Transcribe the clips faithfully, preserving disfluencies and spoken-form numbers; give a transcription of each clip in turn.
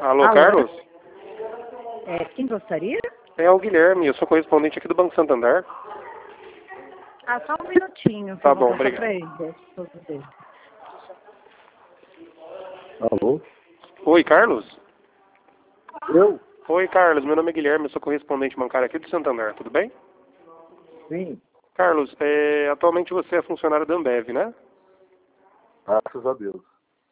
Alô, Alô? Carlos? É, quem gostaria? É o Guilherme, eu sou correspondente aqui do Banco Santander. Ah, só um minutinho. Tá eu vou bom, passar pra obrigado. ele, tudo dele. Alô? Oi, Carlos? Eu? Oi, Carlos, meu nome é Guilherme, eu sou correspondente bancário aqui do Santander, tudo bem? Sim, Carlos, é, atualmente você é funcionário da Ambev, né? graças a Deus.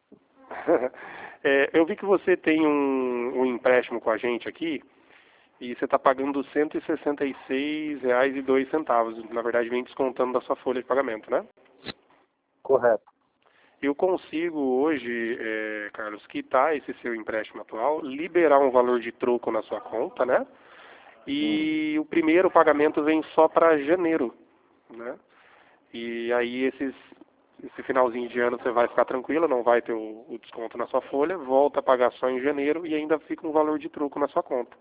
É, eu vi que você tem um, um empréstimo com a gente aqui e você está pagando cento e sessenta e seis reais e dois centavos. Na verdade, vem descontando da sua folha de pagamento, né? Correto. Eu consigo hoje, é, Carlos, quitar esse seu empréstimo atual, liberar um valor de troco na sua conta, né? E o primeiro pagamento vem só para janeiro, né? E aí esses, esse finalzinho de ano você vai ficar tranquilo, não vai ter o, o desconto na sua folha, volta a pagar só em janeiro e ainda fica um valor de troco na sua conta.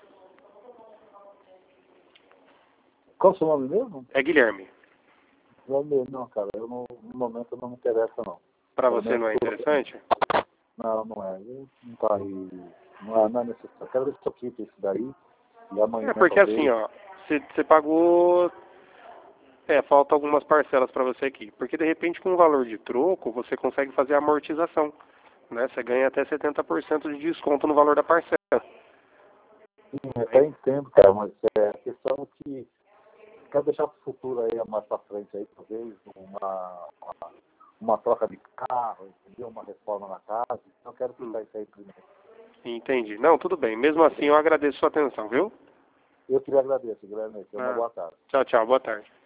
Qual o seu nome mesmo? É Guilherme. Não, não, cara, eu não, no momento não me interessa, não. Para Pelo você menos não é por- interessante? Não, não é. Eu Não tá aí. Não é, não é necessário. Eu quero ver se eu quito isso daí. E amanhã É porque assim, talvez. ó, você você pagou. É, falta algumas parcelas para você aqui. Porque de repente com o valor de troco você consegue fazer a amortização, né? Você ganha até setenta por cento de desconto no valor da parcela. Sim, eu até entendo, cara, mas é a questão que. Quero deixar para o futuro aí, mais para frente aí, talvez, uma, uma, uma troca de carro, entendeu? Uma reforma na casa. Então eu quero Hum, ficar isso aí primeiro. entendi. Não, tudo bem. Mesmo assim eu agradeço sua atenção, viu? Eu que lhe agradeço, Guilherme. Tenha uma Ah, boa tarde. tchau, tchau. Boa tarde.